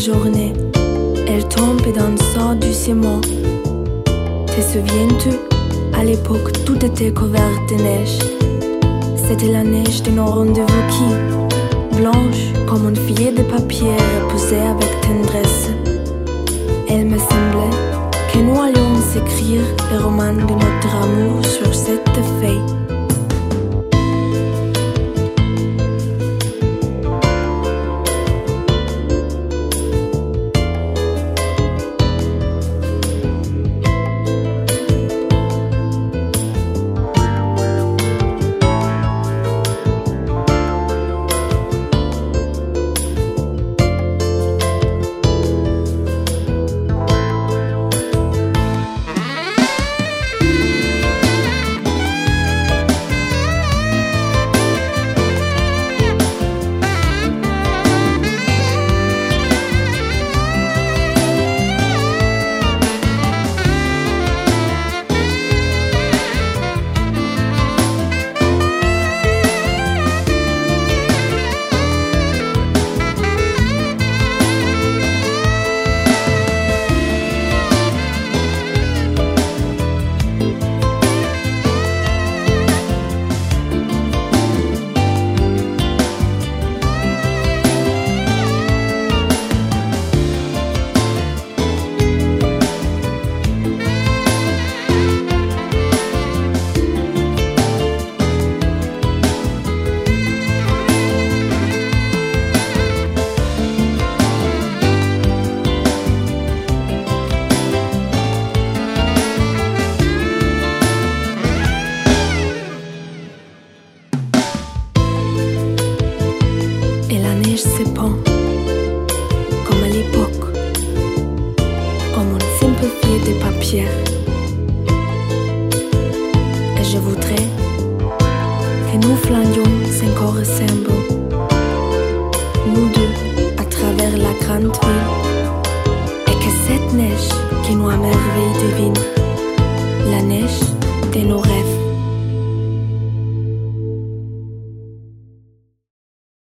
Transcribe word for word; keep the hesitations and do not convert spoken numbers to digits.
journée, elle tombe dans le sang du ciment. Te souviens-tu? À l'époque, tout était couvert de neige. C'était la neige de nos rendez-vous qui, blanche comme un filet de papier, reposait avec tendresse. Elle me semblait que nous allions écrire le roman de notre amour sur cette feuille. Et je voudrais que nous flânions encore ensemble, nous deux, à travers la grande ville, et que cette neige qui nous émerveille devine la neige de nos rêves.